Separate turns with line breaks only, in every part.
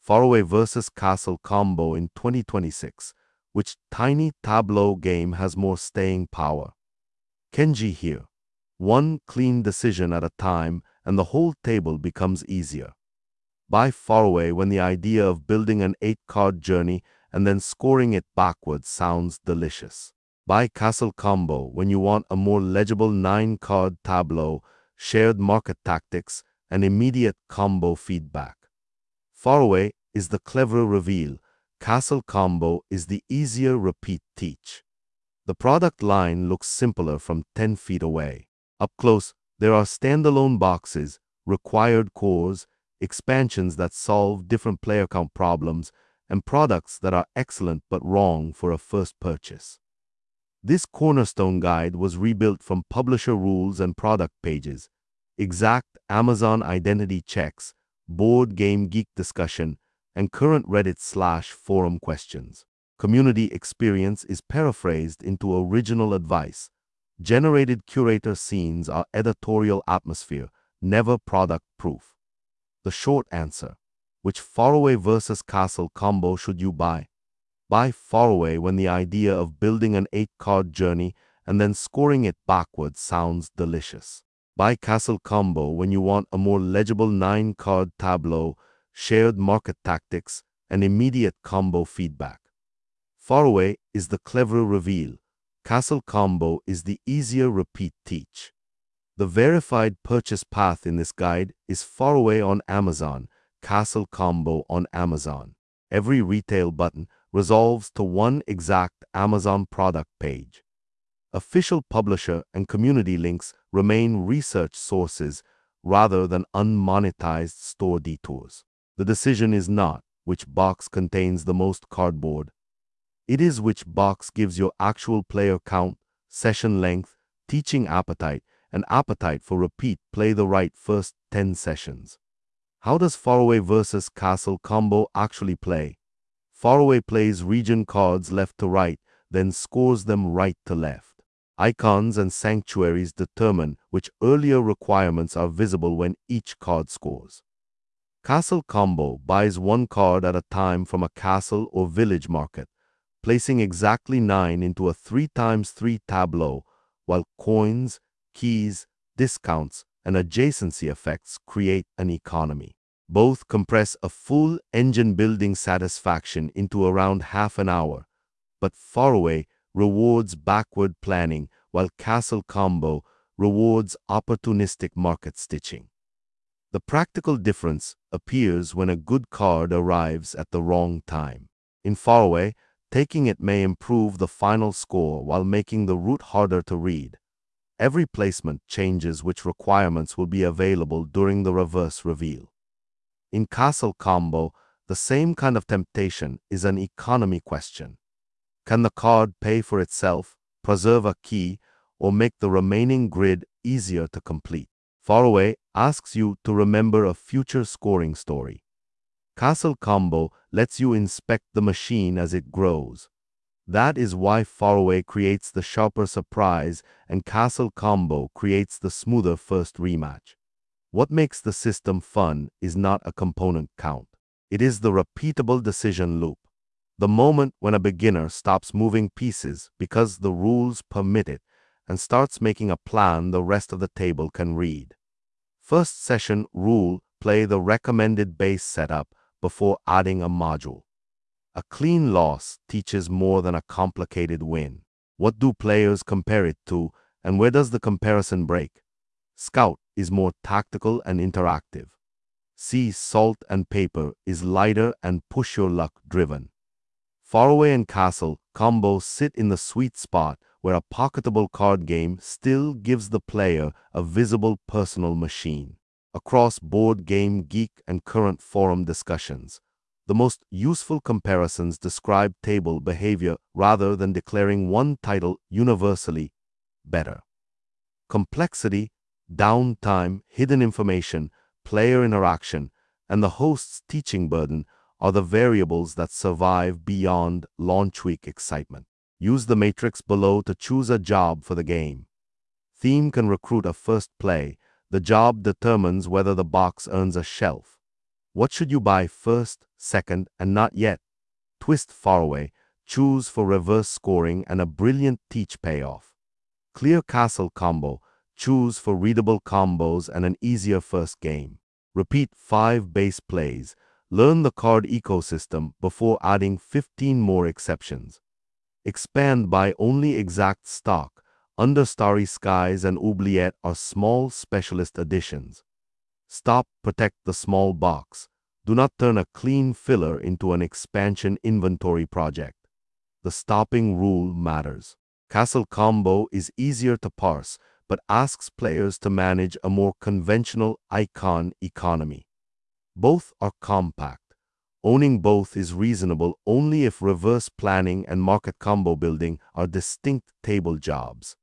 Faraway vs. Castle combo in 2026. Which tiny tableau game has more staying power? Kenji here. One clean decision at a time, and the whole table becomes easier. Buy Faraway when the idea of building an 8-card journey and then scoring it backwards sounds delicious. Buy Castle Combo when you want a more legible 9-card tableau, shared market tactics, and immediate combo feedback. Faraway is the cleverer reveal. Castle Combo is the easier repeat teach. The product line looks simpler from 10 feet away. Up close, there are standalone boxes, required cores, expansions that solve different player count problems, and products that are excellent but wrong for a first purchase. This cornerstone guide was rebuilt from publisher rules and product pages, exact Amazon identity checks, board game geek discussion, and current Reddit/forum questions. Community experience is paraphrased into original advice. Generated curator scenes are editorial atmosphere, never product proof. The short answer: which Faraway vs. Castle combo should you buy? Buy Faraway when the idea of building an 8-card journey and then scoring it backwards sounds delicious. Buy Castle Combo when you want a more legible 9-card tableau, shared market tactics, and immediate combo feedback. Faraway is the cleverer reveal. Castle Combo is the easier repeat teach. The verified purchase path in this guide is Faraway on Amazon, Castle Combo on Amazon. Every retail button resolves to one exact Amazon product page. Official publisher and community links remain research sources rather than unmonetized store detours. The decision is not which box contains the most cardboard. It is which box gives your actual player count, session length, teaching appetite, and appetite for repeat play the right first 10 sessions. How does Faraway vs. Castle combo actually play? Faraway plays region cards left to right, then scores them right to left. Icons and sanctuaries determine which earlier requirements are visible when each card scores. Castle Combo buys one card at a time from a castle or village market, placing exactly 9 into a 3x3 tableau, while coins, keys, discounts, and adjacency effects create an economy. Both compress a full engine-building satisfaction into around half an hour, but Faraway rewards backward planning, while Castle Combo rewards opportunistic market stitching. The practical difference appears when a good card arrives at the wrong time. In Faraway, taking it may improve the final score while making the route harder to read. Every placement changes which requirements will be available during the reverse reveal. In Castle Combo, the same kind of temptation is an economy question. Can the card pay for itself, preserve a key, or make the remaining grid easier to complete? Faraway asks you to remember a future scoring story. Castle Combo lets you inspect the machine as it grows. That is why Faraway creates the sharper surprise and Castle Combo creates the smoother first rematch. What makes the system fun is not a component count. It is the repeatable decision loop. The moment when a beginner stops moving pieces because the rules permit it and starts making a plan the rest of the table can read. First session rule: play the recommended base setup before adding a module. A clean loss teaches more than a complicated win. What do players compare it to, and where does the comparison break? Scout is more tactical and interactive. See Salt and Paper is lighter and push your luck driven. Faraway and Castle Combo sit in the sweet spot where a pocketable card game still gives the player a visible personal machine. Across board game geek and current forum discussions, the most useful comparisons describe table behavior rather than declaring one title universally better. Complexity, downtime, hidden information, player interaction, and the host's teaching burden are the variables that survive beyond launch week excitement. Use the matrix below to choose a job for the game. Theme can recruit a first play. The job determines whether the box earns a shelf. What should you buy first, second, and not yet? Twist Faraway, choose for reverse scoring and a brilliant teach payoff. Clear Castle Combo, choose for readable combos and an easier first game. Repeat 5 base plays. Learn the card ecosystem before adding 15 more exceptions. Expand by only exact stock. Under Starry Skies and Oubliette are small specialist editions. Stop, protect the small box. Do not turn a clean filler into an expansion inventory project. The stopping rule matters. Castle Combo is easier to parse, but asks players to manage a more conventional icon economy. Both are compact. Owning both is reasonable only if reverse planning and market combo building are distinct table jobs.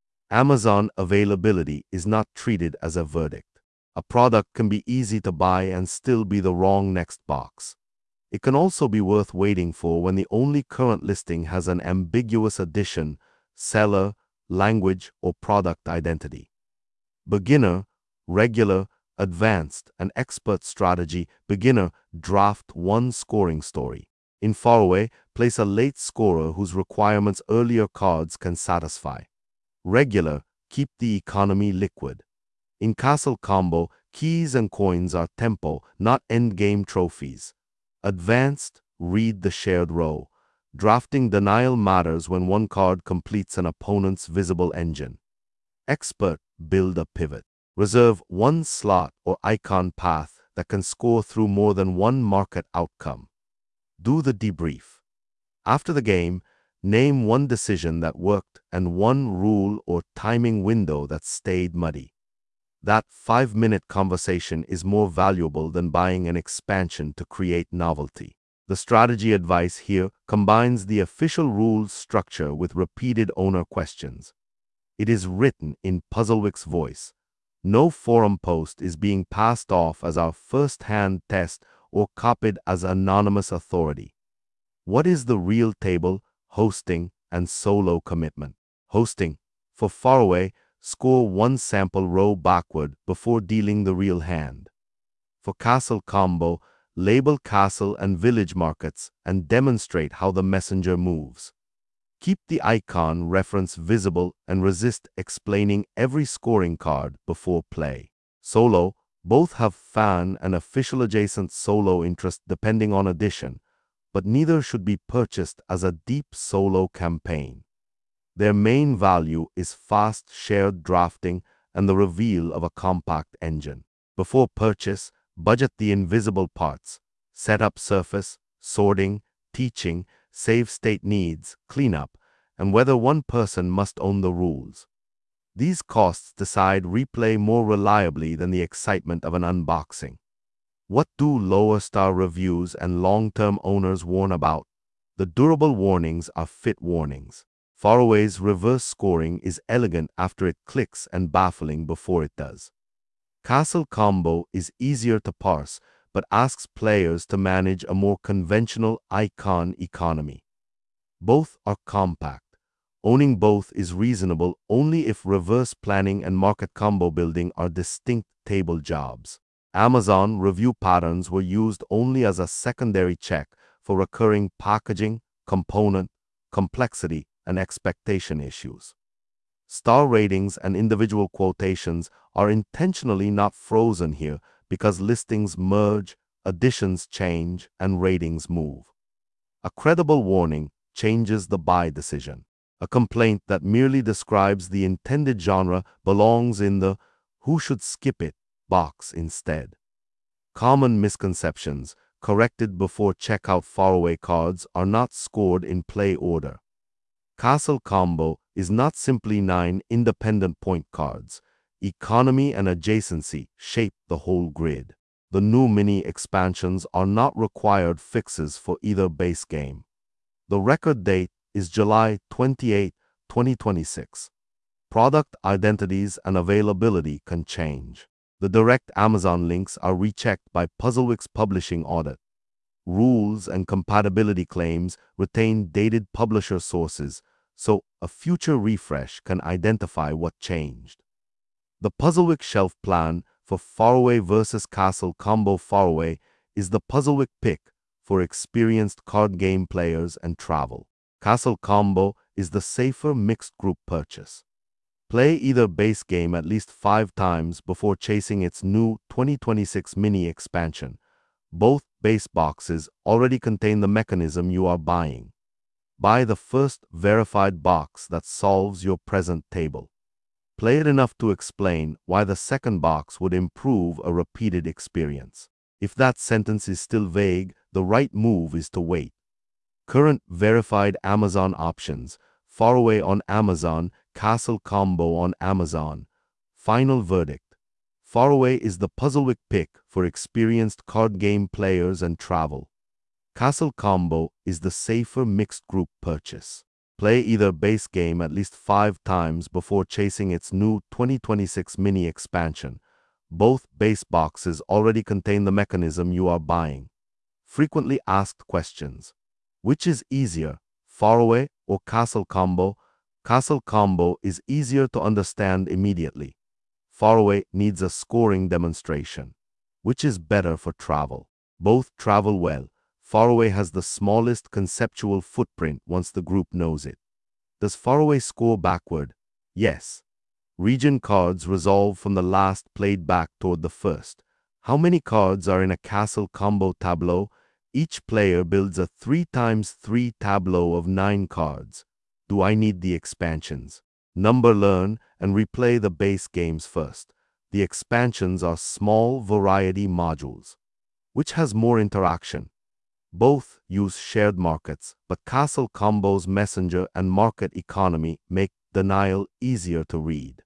Amazon availability is not treated as a verdict. A product can be easy to buy and still be the wrong next box. It can also be worth waiting for when the only current listing has an ambiguous edition, seller, language, or product identity. Beginner, regular, advanced, and expert strategy. Beginner, draft 1 scoring story. In Faraway, place a late scorer whose requirements earlier cards can satisfy. Regular, keep the economy liquid. In Castle Combo, keys and coins are tempo, not endgame trophies. Advanced, read the shared row. Drafting denial matters when one card completes an opponent's visible engine. Expert, build a pivot. Reserve 1 slot or icon path that can score through more than one market outcome. Do the debrief. After the game, name 1 decision that worked and 1 rule or timing window that stayed muddy. That 5-minute conversation is more valuable than buying an expansion to create novelty. The strategy advice here combines the official rules structure with repeated owner questions. It is written in Puzzlewick's voice. No forum post is being passed off as our first-hand test or copied as anonymous authority. What is the real table, hosting, and solo commitment? Hosting. For Faraway, score 1 sample row backward before dealing the real hand. For Castle Combo, label castle and village markets and demonstrate how the messenger moves. Keep the icon reference visible and resist explaining every scoring card before play. Solo, both have fan and official adjacent solo interest depending on edition, but neither should be purchased as a deep solo campaign. Their main value is fast shared drafting and the reveal of a compact engine. Before purchase, budget the invisible parts, setup surface, sorting, teaching, save state needs, cleanup, and whether one person must own the rules. These costs decide replay more reliably than the excitement of an unboxing. What do lower star reviews and long-term owners warn about? The durable warnings are fit warnings. Faraway's reverse scoring is elegant after it clicks and baffling before it does. Castle Combo is easier to parse, but asks players to manage a more conventional icon economy. Both are compact. Owning both is reasonable only if reverse planning and market combo building are distinct table jobs. Amazon review patterns were used only as a secondary check for recurring packaging, component, complexity, and expectation issues. Star ratings and individual quotations are intentionally not frozen here because listings merge, editions change, and ratings move. A credible warning changes the buy decision. A complaint that merely describes the intended genre belongs in the "who should skip it" box instead. Common misconceptions, corrected before checkout. Faraway cards are not scored in play order. Castle Combo is not simply 9 independent point cards. Economy and adjacency shape the whole grid. The new mini expansions are not required fixes for either base game. The record date is July 28, 2026. Product identities and availability can change. The direct Amazon links are rechecked by Puzzlewick's publishing audit. Rules and compatibility claims retain dated publisher sources, so a future refresh can identify what changed. The Puzzlewick shelf plan for Faraway vs. Castle Combo. Faraway is the Puzzlewick pick for experienced card game players and travel. Castle Combo is the safer mixed group purchase. Play either base game at least 5 times before chasing its new 2026 mini expansion. Both base boxes already contain the mechanism you are buying. Buy the first verified box that solves your present table. Play it enough to explain why the second box would improve a repeated experience. If that sentence is still vague, the right move is to wait. Current verified Amazon options: Faraway on Amazon, Castle Combo on Amazon. Final verdict: Faraway is the Puzzlewick pick for experienced card game players and travel. Castle Combo is the safer mixed group purchase. Play either base game at least 5 times before chasing its new 2026 mini expansion. Both base boxes already contain the mechanism you are buying. Frequently asked questions: which is easier, Faraway or Castle Combo? Castle Combo is easier to understand immediately. Faraway needs a scoring demonstration. Which is better for travel? Both travel well. Faraway has the smallest conceptual footprint once the group knows it. Does Faraway score backward? Yes. Region cards resolve from the last played back toward the first. How many cards are in a Castle Combo tableau? Each player builds a 3x3 tableau of 9 cards. Do I need the expansions? Number learn and replay the base games first. The expansions are small variety modules. Which has more interaction? Both use shared markets, but Castle Combo's messenger and market economy make denial easier to read.